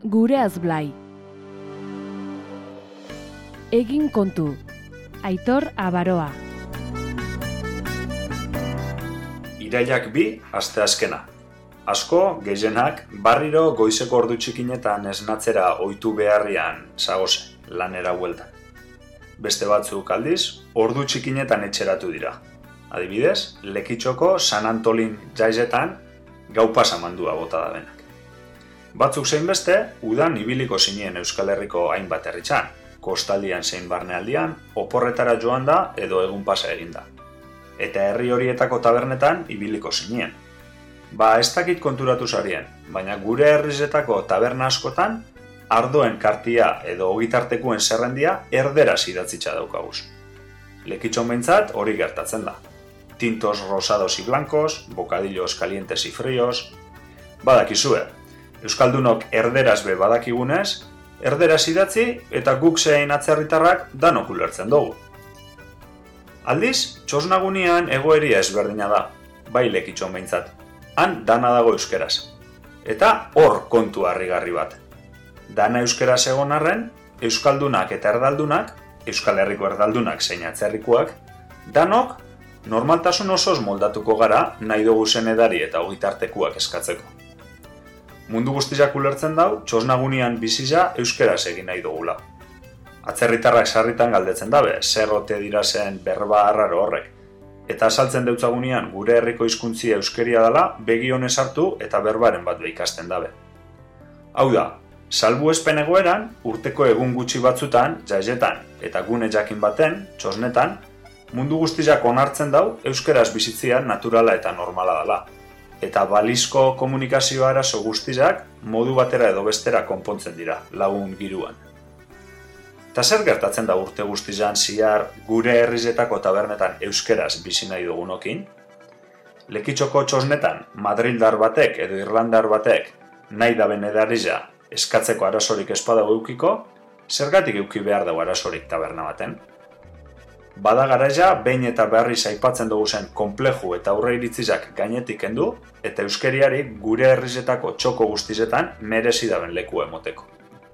Gure azblai. Egin kontu. Aitor Abaroa. Irailak 2, asteazkena. Asko, gehienak, barriro goizeko ordu txikinetan esnatzera ohitu beharrian zagoze, lanera bueltan. Beste batzuk aldiz, ordu txikinetan etxeratu dira. Adibidez, Lekitxoko San Antolin jaizetan gau pasamandua bota da benak. Batzuk zein beste, udan ibiliko zinien Euskal Herriko hainbat herritzan, kostaldian zein barnealdian, oporretara joan da edo egun pasa eginda. Eta herri horietako tabernetan ibiliko zinien. Ez dakit konturatu zarien, baina gure herrizetako taberna askotan, ardoen kartia edo ogitartekuen zerrendia erderaz idatzitza daukaguz. Lekitxon behintzat hori gertatzen da. Tintos rosados y blancos, bocadillos calientes y fríos. Badakizue, euskaldunok erderaz be badakigunez, erderaz idatzi eta guk zein atzerritarrak danok ulertzen dugu. Aldiz, txosnagunian egoeria ezberdina da, bai Lekitxon behintzat. Han dana dago euskeraz. Eta hor kontu harrigarri bat. Dana euskeraz egon arren, euskaldunak eta erdaldunak, Euskal Herriko erdaldunak zein atzerrikoak, danok normaltasun osoz moldatuko gara nahi dugu zen edari eta ogitartekuak eskatzeko. Mundu guztiak ulertzen dau, txosnagunian biziza euskeraz egin nahi dugula. Atzerritarrak sarritan galdetzen dabe, zer ote dira zen berba arraro horrek. Eta azaltzen deutzagunean gure herriko hizkuntzia euskeria dela begionez hartu eta berbaren bat ikasten dabe. Hau da, salbuespen egoeran, urteko egun gutxi batzutan, jaizetan eta gune jakin baten, txosnetan, mundu guztiak onartzen dau euskeraz bizitzia naturala eta normala dela. Eta balizko komunikazio arazo guztiak modu batera edo bestera konpontzen dira, lagun giruan. Eta zer gertatzen da urte guztian zihar gure herrizetako tabernetan euskeraz bizi nahi dugunokin? Lekitxoko txosnetan madrildar batek edo irlandar batek nahi daben edarriza eskatzeko arazorik espada eukiko, zergatik euki behar dago arazorik taberna baten? Bada garaia behin eta berriz aipatzen dugu zen konpleju eta aurre iritzizak gainetik kendu eta euskeriari gure herrizetako txoko guztizetan merezi daben leku emoteko.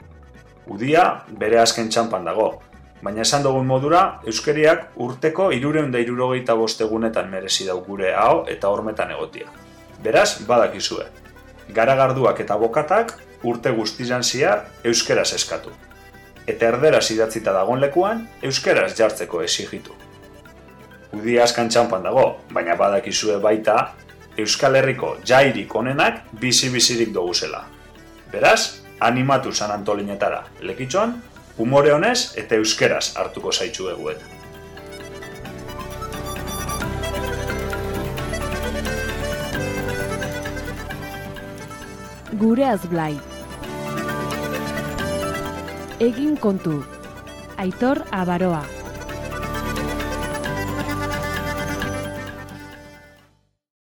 Udia bere azken txanpan dago, baina esan dugun modura, euskeriak urteko 365 egunetan merezi dau gure aho eta hormetan egotia. Beraz, badakizue, garagarduak eta bokatak urte guztizan zihar euskeraz eskatu. Eta erderaz idatzita dagoen lekuan, euskeraz jartzeko exigitu. Udia azken txanpan dago, baina badakizue baita, Euskal Herriko jairik onenak bizi-bizirik doguzela. Beraz, animatu San Antolinetara, Lekitxon, humore honez eta euskeraz hartuko zaitxu eguet. Gure azblai. Egin kontu. Aitor Abaroa.